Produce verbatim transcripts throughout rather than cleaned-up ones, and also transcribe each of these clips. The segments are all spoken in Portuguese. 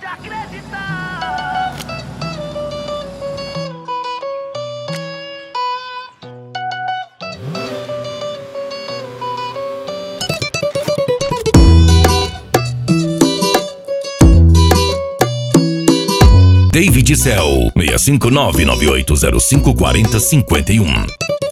pode acreditar. David Cell, seis cinco nove nove oito zero cinco quatro zero cinco um.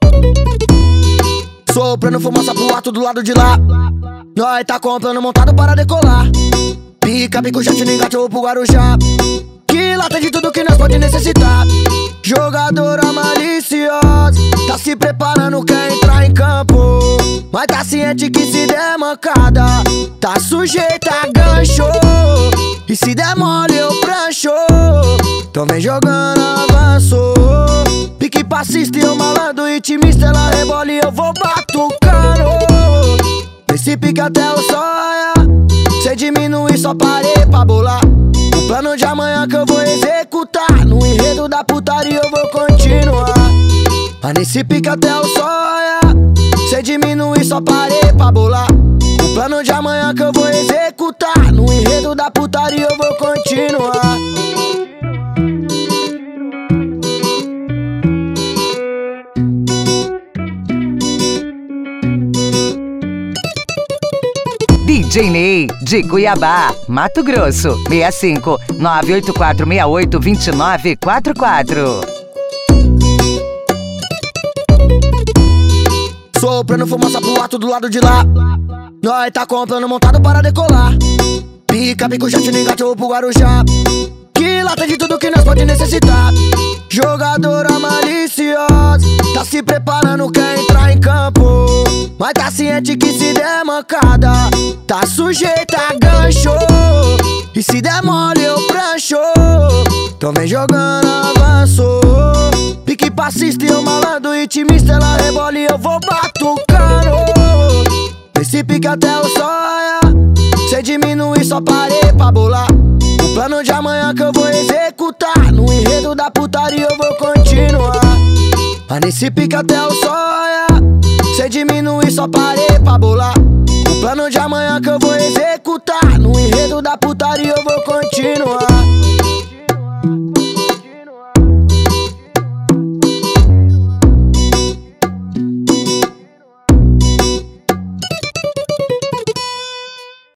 Soprando fumaça pro alto do lado de lá. Nós tá comprando montado para decolar. Pica, pico, jet, engate pro Guarujá. Que lá tem de tudo que nós pode necessitar. Jogadora maliciosa, tá se preparando, quer entrar em campo. Mas tá ciente que se der mancada, tá sujeita a gancho. E se der mole eu prancho. Então vem jogando avanço. Pique passista e eu malandro, intimista, ela rebola e eu vou batucando. Nesse pique até o sonha. Cê diminui, só parei pra bolar. O plano de amanhã que eu vou executar. No enredo da putaria eu vou continuar. Mas nesse pique até o sonha. Cê diminui, só parei pra bolar. O plano de amanhã que eu vou executar. No enredo da putaria eu vou continuar. D J Ney, de Cuiabá, Mato Grosso, seis cinco nove oito quatro seis oito dois nove quatro quatro. Soprando fumaça pro alto do lado de lá. Nós tá comprando montado para decolar. Pica, pico, jet, engate pro Guarujá. Que lá tem de tudo que nós pode necessitar. Jogadora maliciosa, tá se preparando, quer entrar em campo. Mas tá ciente que se der mancada, tá sujeita a gancho. E se der mole eu prancho. Então vem jogando avanço. Pique passista e eu malandro, intimista, ela rebola e eu vou batucando. Nesse pique até o sonha. Cê diminui, só parei pra bolar. O plano de amanhã que eu vou executar. No enredo da putaria eu vou continuar. Mas nesse pique até o sonha. Cê diminui, só parei pra bolar. O plano de amanhã que eu vou executar. No enredo da putaria eu vou continuar.